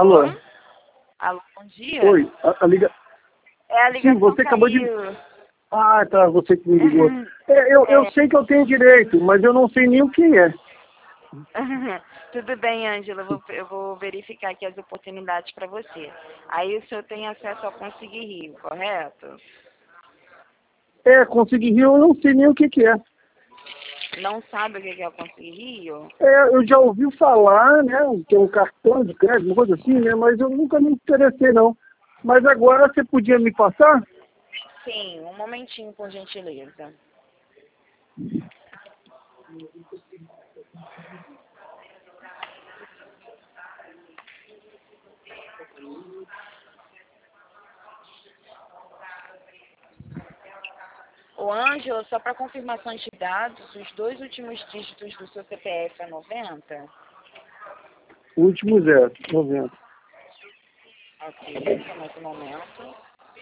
Alô? Alô, bom dia. Oi, a liga... É a ligação Sim, você acabou de... caiu. Ah, tá, você que me ligou. Eu sei que eu tenho direito, mas eu não sei nem o que é. Tudo bem, Ângela, eu vou verificar aqui as oportunidades para você. Aí o senhor tem acesso ao Conseguir Rio, correto? Conseguir Rio, eu não sei nem o que é. Não sabe o que é o Conseguir Rio? Eu já ouvi falar, né, que é um cartão de crédito, uma coisa assim, né, mas eu nunca me interessei, não. Mas agora você podia me passar? Sim, um momentinho, por gentileza. Ô, Ângela, só para confirmação de dados, os 2 últimos dígitos do seu CPF é 90? O último 90. Ok, só mais um momento.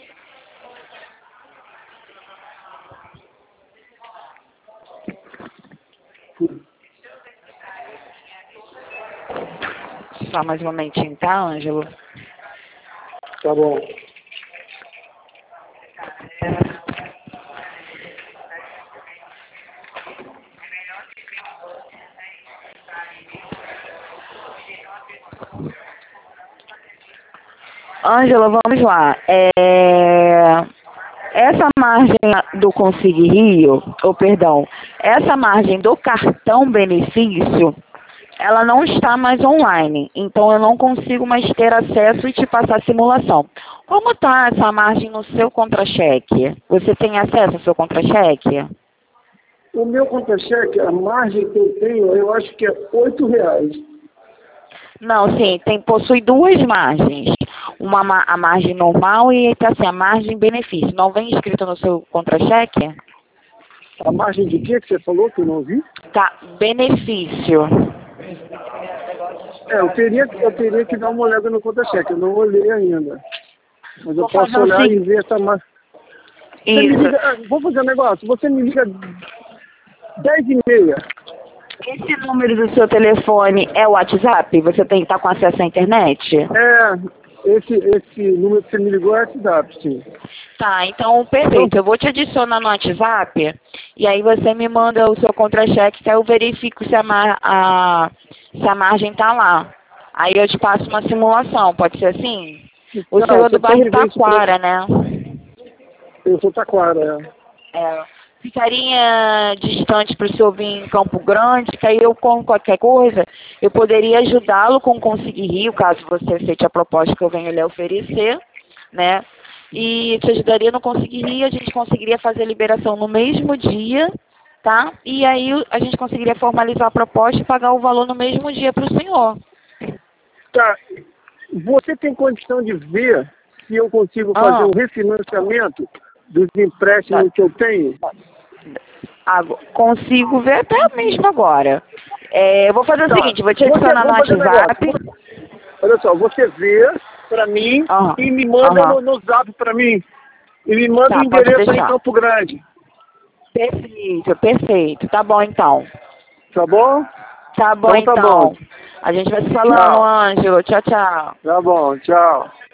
Só mais um momentinho, tá, Ângelo? Tá bom. Ângela, vamos lá. Essa margem do Conseguir Rio, essa margem do cartão benefício, ela não está mais online. Então eu não consigo mais ter acesso e te passar a simulação. Como está essa margem no seu contra-cheque? Você tem acesso ao seu contra-cheque? O meu contra-cheque, a margem que eu tenho, eu acho que é R$ 8. Não, sim, possui duas margens. A margem normal e tá, assim, a margem benefício. Não vem escrito no seu contra-cheque? A margem de quê que você falou que eu não ouvi? Tá, benefício. Eu teria que dar uma olhada no contra-cheque, eu não olhei ainda. Mas eu Vou fazer posso o olhar e seguinte. ver essa margem. Você me Isso. liga, vou fazer um negócio, você me liga 10h30. Esse número do seu telefone é o WhatsApp? Você tá com acesso à internet? Esse número que você me ligou é WhatsApp, sim. Tá, então perfeito. Eu vou te adicionar no WhatsApp e aí você me manda o seu contra-cheque que aí eu verifico se se a margem tá lá. Aí eu te passo uma simulação, pode ser assim? O senhor é Você do bairro pode ver isso pra... Taquara, né? Eu sou Taquara, Ficaria distante para o senhor vir em Campo Grande, que aí eu, com qualquer coisa, eu poderia ajudá-lo com Conseguir Rio, caso você aceite a proposta que eu venho lhe oferecer, né? E te ajudaria no Conseguir Rio, a gente conseguiria fazer a liberação no mesmo dia, tá? E aí a gente conseguiria formalizar a proposta e pagar o valor no mesmo dia para o senhor. Tá. Você tem condição de ver se eu consigo fazer um refinanciamento dos empréstimos que eu tenho? Consigo ver até mesmo agora. Eu vou fazer o seguinte, vou te adicionar no Vamos fazer um WhatsApp. negócio. Olha só, você vê pra mim e me manda no zap pra mim. E me manda o Pode endereço aí em deixar. Campo Grande. Perfeito, perfeito. Tá bom então. Tá bom? Tá bom Então tá bom. então. A gente vai se falando, Tchau. Ângelo. Tchau, tchau. Tá bom, tchau.